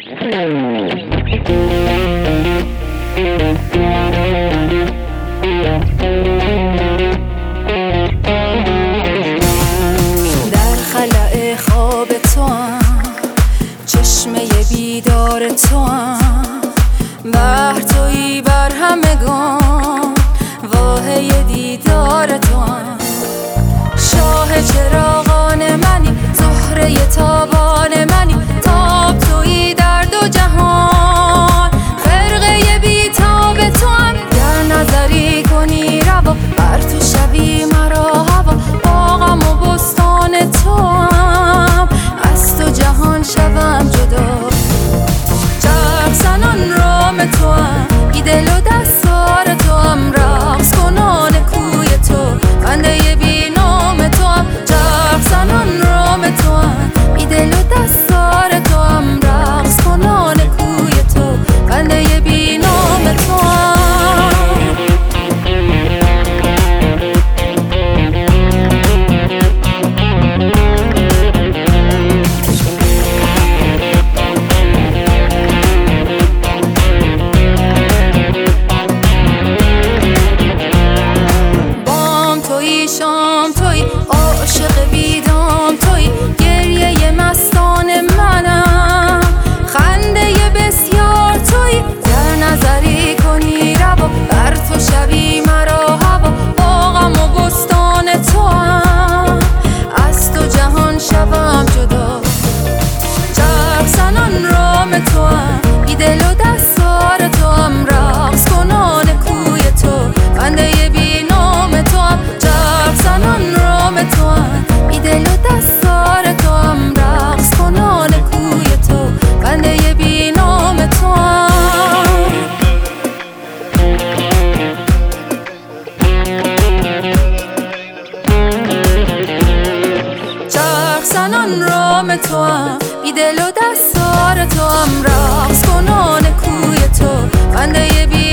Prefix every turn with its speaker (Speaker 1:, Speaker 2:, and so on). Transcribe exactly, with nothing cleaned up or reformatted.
Speaker 1: در خلأ خواب تو هم، چشمه بیدار تو هم، بحر تویی بر همگان، واهه دیدار تو هم. شاه چراغان منی، زهره تابان منی، تاب تویی در دو جهان. خرقه بیتاب تو هم، گر نظری کنی روا، بر تو شوی مرا هوا. باغم و بستان تو هم، از تو جهان شوم جدا. چرخ زنان رام تو هم، بی دل و دستار تو هم، رقص کنان کوی تو، بنده بی نام تو هم. چرخ زنان رام تو هم، بی دل و دستار تو هم، رقص کنان کوی تو، بنده بی نام تو هم. شام توی، عاشق بیدام توی، گریه مستان منم، خنده بسیار توی. گر نظری کنی روا، بر تو شوی مرا هوا. باغم و بستان تو هم، از تو جهان شوم جدا. چرخ زنان رام تو هم، بی دل و دستار تو هم، رقص کنان کوی تو، بنده بی نام تو هم. زنان رام تو هم، بی دل و دستار تو هم، رقص کنان کوی تو، بنده بی نام تو هم. چرخ زنان رام تو هم، بی دل و دستار تو هم، رقص کنان کوی تو، بنده بی